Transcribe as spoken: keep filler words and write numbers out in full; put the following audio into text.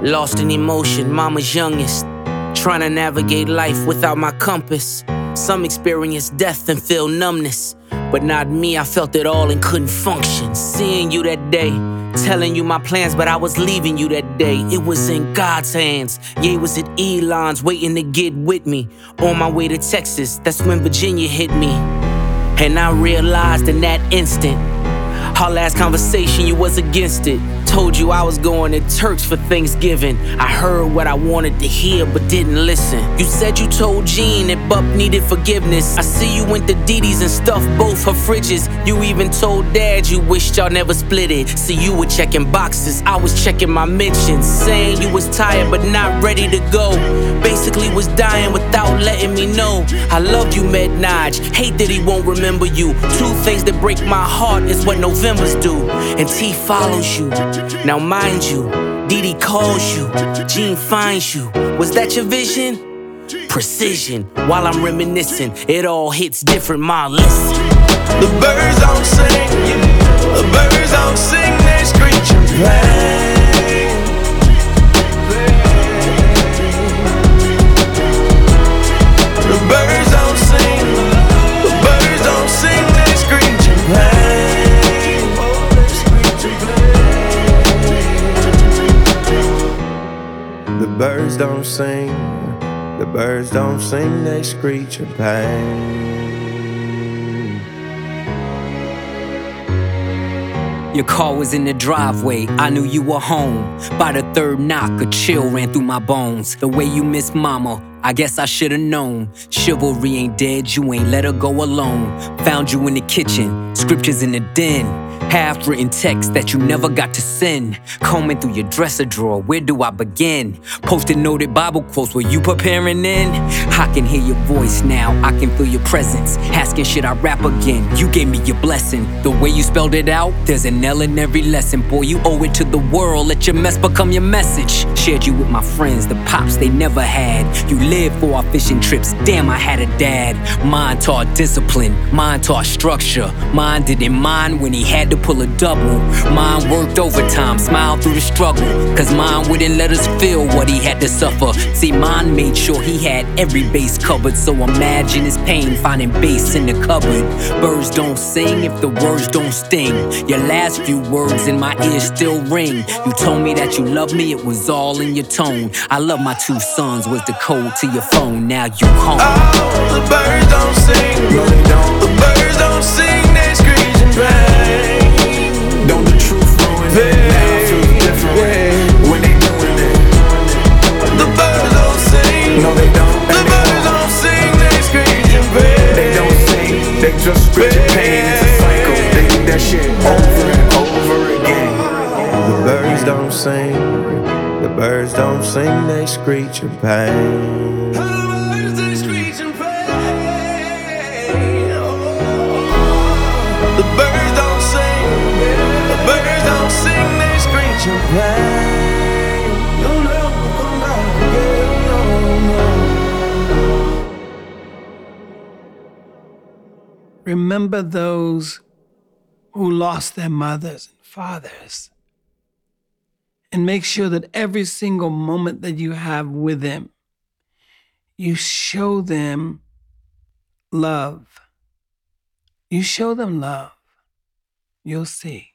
Lost in emotion, mama's youngest. Trying to navigate life without my compass. Some experience death and feel numbness, but not me, I felt it all and couldn't function. Seeing you that day, telling you my plans, but I was leaving you that day. It was in God's hands. Yeah, it was at Elon's, waiting to get with me. On my way to Texas, that's when Virginia hit me. And I realized in that instant, our last conversation, you was against it. Told you I was going to Turks for Thanksgiving. I heard what I wanted to hear, but didn't listen. You said you told Jean that Bup needed forgiveness. I see you went to Dee Dee's and stuffed both her fridges. You even told Dad you wished y'all never split it. See, you were checking boxes, I was checking my mentions. Saying you was tired but not ready to go. Basically was dying without letting me know. I loved you, Mednaj, hate that he won't remember you. Two things that break my heart is what November's do. And T follows you. Now mind you, Dee Dee calls you, Jean finds you. Was that your vision? Precision. While I'm reminiscing, it all hits different, ma, listen. The birds don't sing, the birds don't sing, they screech and play. The birds don't sing, the birds don't sing, they screech and play. The birds don't sing, the birds don't sing, they screech in pain. Your car was in the driveway, I knew you were home. By the third knock, a chill ran through my bones. The way you miss mama, I guess I should've known. Chivalry ain't dead, you ain't let her go alone. Found you in the kitchen, scriptures in the den. Half-written text that you never got to send. Combing through your dresser drawer, where do I begin? Posted noted Bible quotes, were you preparing in? I can hear your voice now, I can feel your presence. Asking should I rap again, you gave me your blessing. The way you spelled it out, there's an L in every lesson. Boy, you owe it to the world, let your mess become your message. Shared you with my friends, the pops they never had. You lived for our fishing trips, damn I had a dad. Mine taught discipline, mine taught structure. Mine didn't mind when he had to pull a double. Mine worked overtime, smiled through the struggle. Cause mine wouldn't let us feel what he had to suffer. See, mine made sure he had every base covered. So imagine his pain finding bass in the cupboard. Birds don't sing if the words don't sting. Your last few words in my ear still ring. You told me that you loved me, it was all in your tone. I love my two sons was the code to your phone. Now you home. Oh, the birds don't sing, no they don't. The birds don't sing, they screech and play. Don't the truth ruin it? Now it feels different when they doing it. The birds don't sing, no they don't. The birds don't sing, they screech and play. They don't sing, they just screech and pain. It's a cycle, they do that shit over and over again. The birds don't sing, the birds don't sing, they screech and pain. The birds they screech and pain. The birds don't sing, the birds don't sing, they screech and play. You'll never come back again, no, no. Remember those who lost their mothers and fathers. And make sure that every single moment that you have with them, you show them love. You show them love. You'll see.